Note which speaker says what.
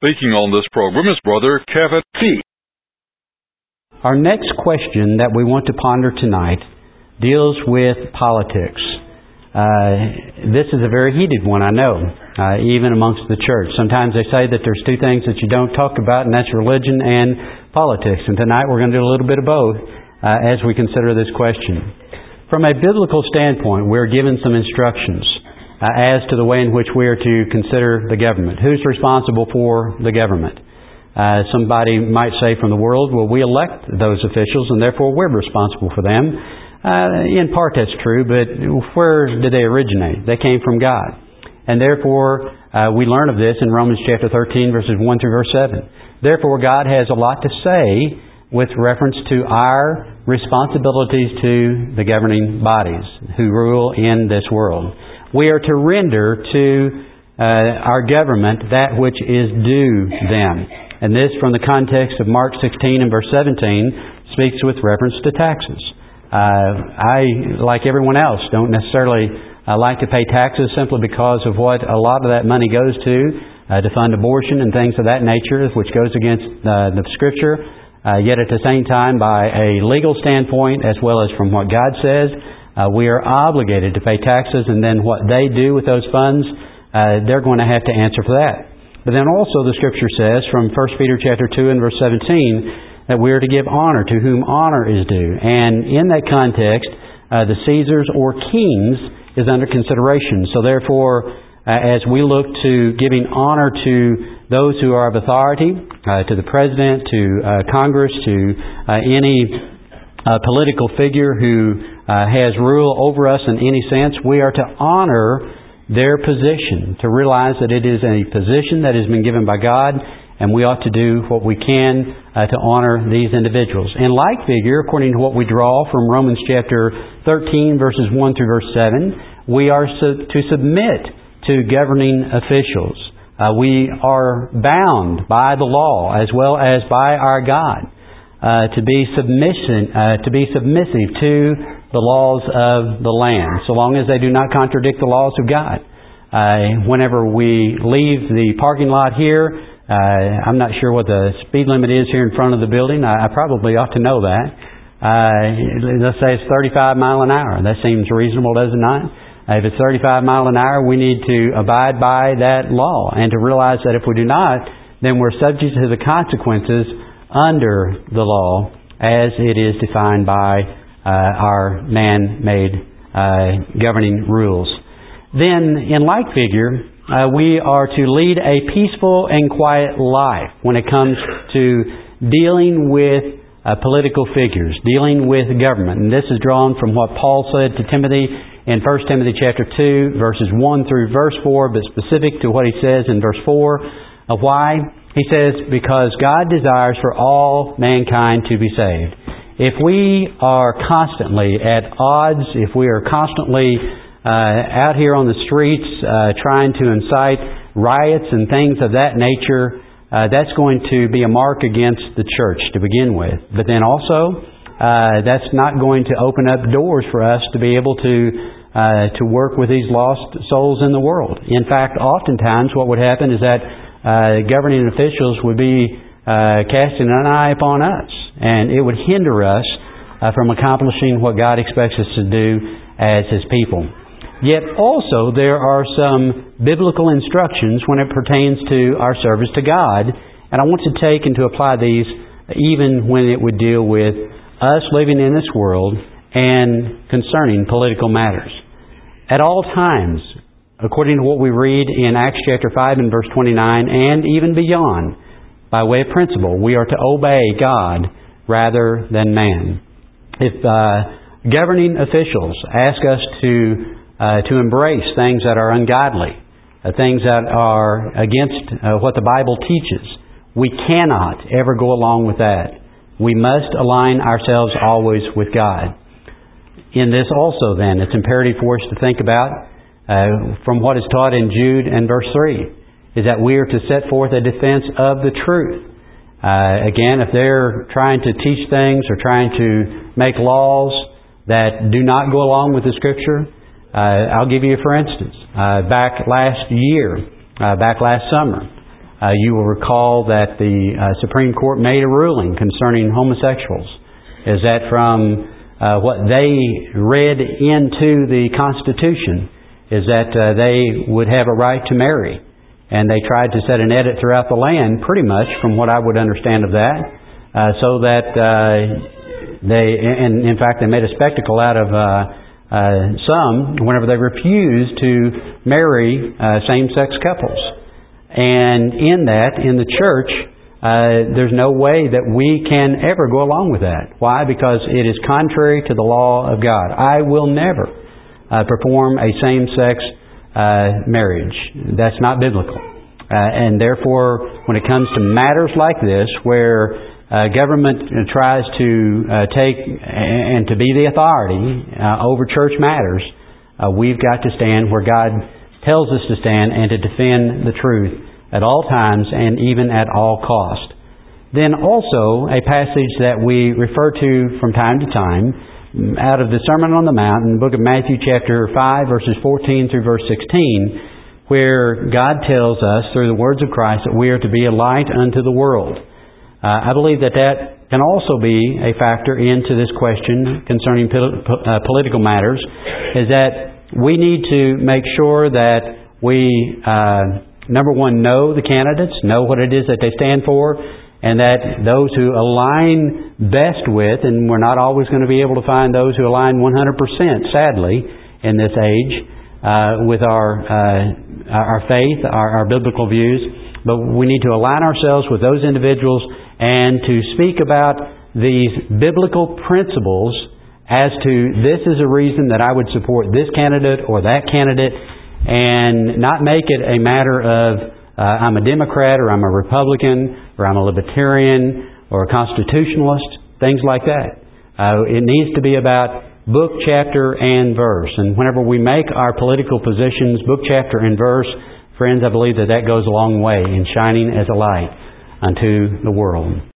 Speaker 1: Speaking on this program is Brother Kevin P.
Speaker 2: Our next question that we want to ponder tonight deals with politics. This is a very heated one, I know, even amongst the church. Sometimes they say that there's two things that you don't talk about, and that's religion and politics. And tonight we're going to do a little bit of both as we consider this question. From a biblical standpoint, we're given some instructions as to the way in which we are to consider the government. Who's responsible for the government? Somebody might say from the world, well, we elect those officials and therefore we're responsible for them. In part that's true, but where did they originate? They came from God. And therefore, we learn of this in Romans chapter 13, verses 1 through verse 7. Therefore, God has a lot to say with reference to our responsibilities to the governing bodies who rule in this world. We are to render to our government that which is due them. And this, from the context of Mark 16 and verse 17, speaks with reference to taxes. I, like everyone else, don't necessarily like to pay taxes simply because of what a lot of that money goes to fund abortion and things of that nature, which goes against the Scripture. Yet at the same time, by a legal standpoint, as well as from what God says, we are obligated to pay taxes, and then what they do with those funds, they're going to have to answer for that. But then also the Scripture says from 1 Peter chapter 2 and verse 17, that we are to give honor to whom honor is due. And in that context, the Caesars or kings is under consideration. So therefore, as we look to giving honor to those who are of authority, to the President, to Congress, to any political figure who has rule over us in any sense, we are to honor their position, to realize that it is a position that has been given by God, and we ought to do what we can to honor these individuals. In like figure, according to what we draw from Romans chapter 13, verses 1 through verse 7, we are to submit to governing officials. We are bound by the law as well as by our God to be submissive to the laws of the land, so long as they do not contradict the laws of God. Whenever we leave the parking lot here, I'm not sure what the speed limit is here in front of the building. I probably ought to know that. Let's say it's 35 miles an hour. That seems reasonable, does it not? If it's 35 miles an hour, we need to abide by that law and to realize that if we do not, then we're subject to the consequences under the law as it is defined by our man-made governing rules. Then, in like figure, we are to lead a peaceful and quiet life when it comes to dealing with political figures, dealing with government. And this is drawn from what Paul said to Timothy in 1 Timothy chapter 2, verses 1 through verse 4, but specific to what he says in verse 4. Why? He says, because God desires for all mankind to be saved. If we are constantly at odds, if we are constantly out here on the streets trying to incite riots and things of that nature, that's going to be a mark against the church to begin with. But then also, that's not going to open up doors for us to be able to work with these lost souls in the world. In fact, oftentimes what would happen is that governing officials would be casting an eye upon us, and it would hinder us from accomplishing what God expects us to do as His people. Yet also there are some biblical instructions when it pertains to our service to God, and I want to take and to apply these even when it would deal with us living in this world and concerning political matters. At all times, according to what we read in Acts chapter 5 and verse 29, and even beyond, by way of principle, we are to obey God rather than man. If governing officials ask us to embrace things that are ungodly, things that are against what the Bible teaches, we cannot ever go along with that. We must align ourselves always with God. In this also then, it's imperative for us to think about, from what is taught in Jude and verse 3, is that we are to set forth a defense of the truth. Again, if they're trying to teach things or trying to make laws that do not go along with the Scripture, I'll give you for instance. Back last summer, You will recall that the Supreme Court made a ruling concerning homosexuals. Is that from what they read into the Constitution is that they would have a right to marry. And they tried to set an edit throughout the land, pretty much, from what I would understand of that, so that and in fact, they made a spectacle out of some whenever they refused to marry same-sex couples. And in that, in the church, there's no way that we can ever go along with that. Why? Because it is contrary to the law of God. I will never perform a same-sex marriage. That's not biblical. And therefore, when it comes to matters like this, where government tries to take and to be the authority over church matters, we've got to stand where God tells us to stand and to defend the truth at all times and even at all cost. Then also a passage that we refer to from time to time out of the Sermon on the Mount in the book of Matthew chapter 5 verses 14 through verse 16, where God tells us through the words of Christ that we are to be a light unto the world. I believe that can also be a factor into this question concerning political matters, is that we need to make sure that we, number one, know the candidates, know what it is that they stand for, and that those who align best with, and we're not always going to be able to find those who align 100%, sadly, in this age, with our faith, our biblical views, but we need to align ourselves with those individuals and to speak about these biblical principles as to this is a reason that I would support this candidate or that candidate, and not make it a matter of I'm a Democrat or I'm a Republican or I'm a Libertarian or a Constitutionalist, things like that. It needs to be about book, chapter, and verse. And whenever we make our political positions book, chapter, and verse, friends, I believe that goes a long way in shining as a light unto the world.